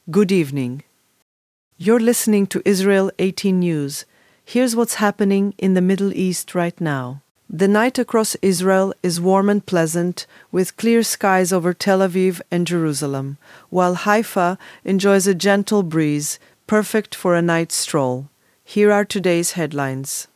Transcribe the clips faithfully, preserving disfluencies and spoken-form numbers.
Good evening. You're listening to Israel eighteen News. Here's what's happening in the Middle East right now. The night across Israel is warm and pleasant, with clear skies over Tel Aviv and Jerusalem, while Haifa enjoys a gentle breeze, perfect for a night stroll. Here are today's headlines.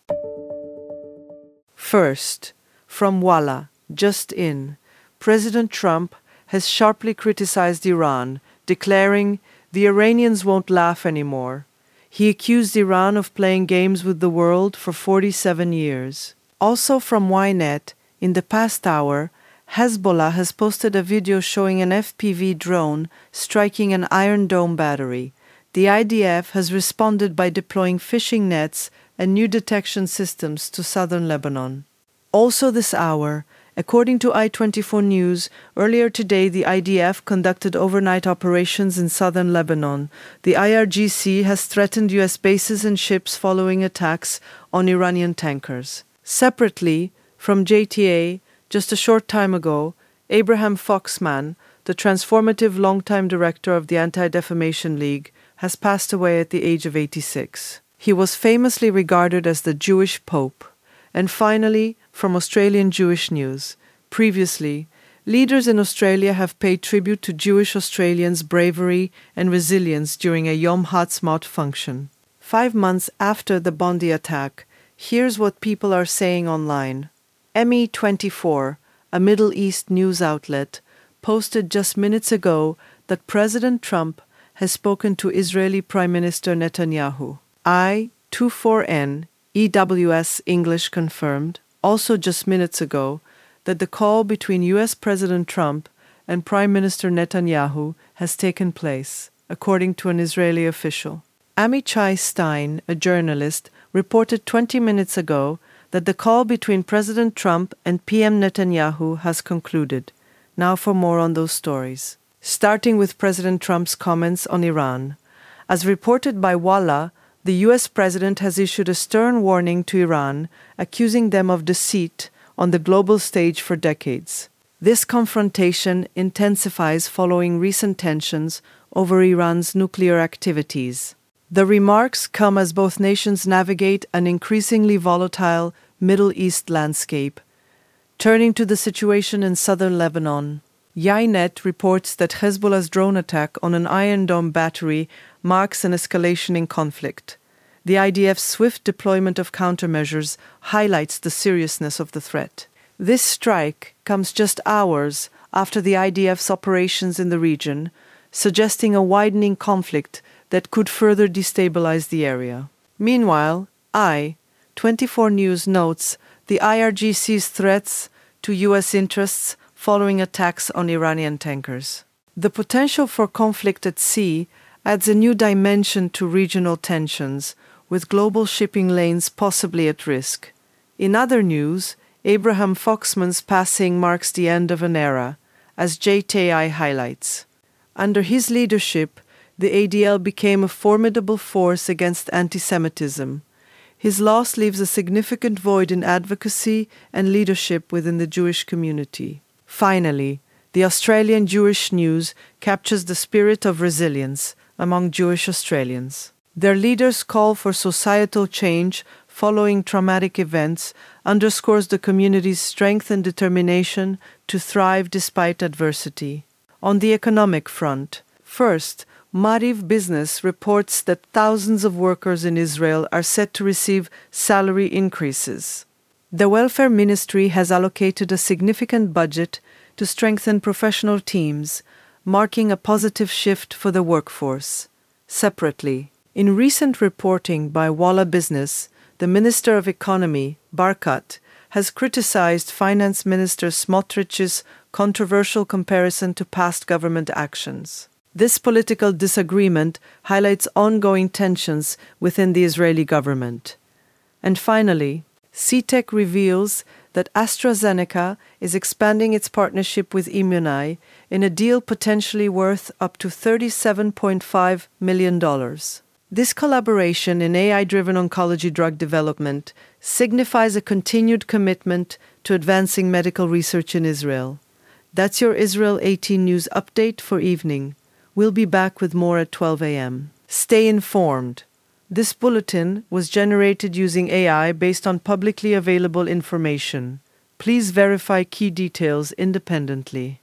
First, from Walla, just in, President Trump has sharply criticized Iran, declaring, "The Iranians won't laugh anymore." He accused Iran of playing games with the world for forty-seven years. Also from Ynet, in the past hour, Hezbollah has posted a video showing an F P V drone striking an Iron Dome battery. The I D F has responded by deploying fishing nets and new detection systems to southern Lebanon. Also this hour, according to I twenty-four News, earlier today the I D F conducted overnight operations in southern Lebanon. The I R G C has threatened U S bases and ships following attacks on Iranian tankers. Separately, from J T A, just a short time ago, Abraham Foxman, the transformative longtime director of the Anti-Defamation League, has passed away at the age of eighty-six. He was famously regarded as the Jewish Pope. And finally, from Australian Jewish News. Previously, leaders in Australia have paid tribute to Jewish Australians' bravery and resilience during a Yom Ha'atzmaut function. Five months after the Bondi attack, here's what people are saying online. M E twenty-four, a Middle East news outlet, posted just minutes ago that President Trump has spoken to Israeli Prime Minister Netanyahu. I twenty-four N E W S English confirmed, also just minutes ago, that the call between U S President Trump and Prime Minister Netanyahu has taken place, according to an Israeli official. Amichai Stein, a journalist, reported twenty minutes ago that the call between President Trump and P M Netanyahu has concluded. Now for more on those stories. Starting with President Trump's comments on Iran. As reported by Walla, the U S president has issued a stern warning to Iran, accusing them of deceit on the global stage for decades. This confrontation intensifies following recent tensions over Iran's nuclear activities. The remarks come as both nations navigate an increasingly volatile Middle East landscape. Turning to the situation in southern Lebanon, Ynet reports that Hezbollah's drone attack on an Iron Dome battery marks an escalation in conflict. The I D F's swift deployment of countermeasures highlights the seriousness of the threat. This strike comes just hours after the I D F's operations in the region, suggesting a widening conflict that could further destabilize the area. Meanwhile, I twenty-four News notes the I R G C's threats to U S interests following attacks on Iranian tankers. The potential for conflict at sea adds a new dimension to regional tensions, with global shipping lanes possibly at risk. In other news, Abraham Foxman's passing marks the end of an era, as J T I highlights. Under his leadership, the A D L became a formidable force against anti-Semitism. His loss leaves a significant void in advocacy and leadership within the Jewish community. Finally, the Australian Jewish News captures the spirit of resilience among Jewish Australians. Their leaders' call for societal change following traumatic events underscores the community's strength and determination to thrive despite adversity. On the economic front, first, Mariv Business reports that thousands of workers in Israel are set to receive salary increases. The Welfare Ministry has allocated a significant budget to strengthen professional teams, marking a positive shift for the workforce. Separately, in recent reporting by Walla Business, the Minister of Economy, Barkat, has criticized Finance Minister Smotrich's controversial comparison to past government actions. This political disagreement highlights ongoing tensions within the Israeli government. And finally, C TEC reveals that AstraZeneca is expanding its partnership with Immunai in a deal potentially worth up to thirty-seven point five million dollars. This collaboration in A I-driven oncology drug development signifies a continued commitment to advancing medical research in Israel. That's your Israel eighteen News update for evening. We'll be back with more at twelve a m Stay informed. This bulletin was generated using A I based on publicly available information. Please verify key details independently.